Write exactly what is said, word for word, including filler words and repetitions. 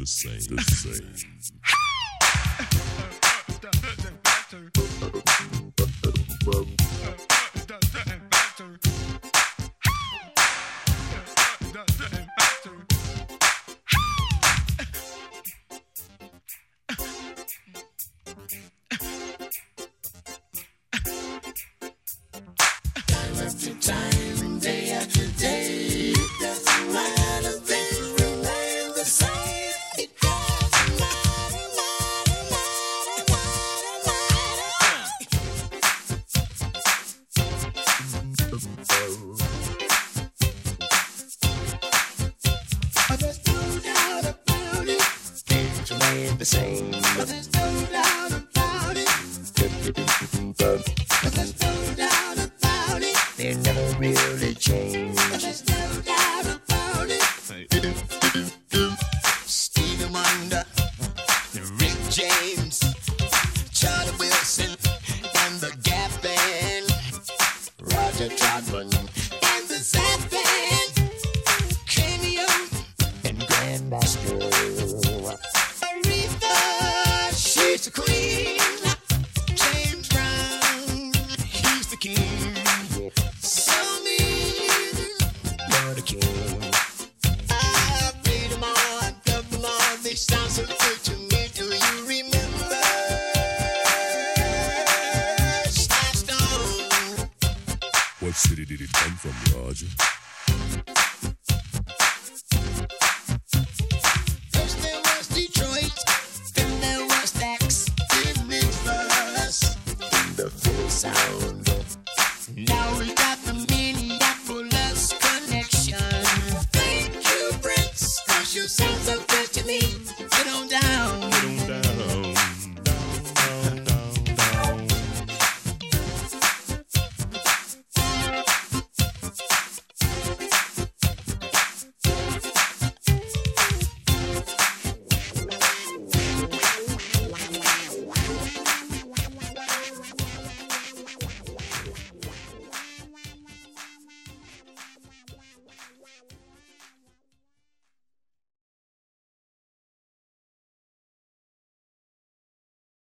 the same, the same. Time after time, day after day, it doesn't matter, things remain the same. It doesn't matter, matter, matter, matter, matter. There's no doubt about it, things remain the same. But there's no doubt about it. But there's no doubt about it. They never really change. But there's no doubt about it. Stevie Wonder, Rick James, Charlie Wilson, and the Gap Band, Roger Troutman.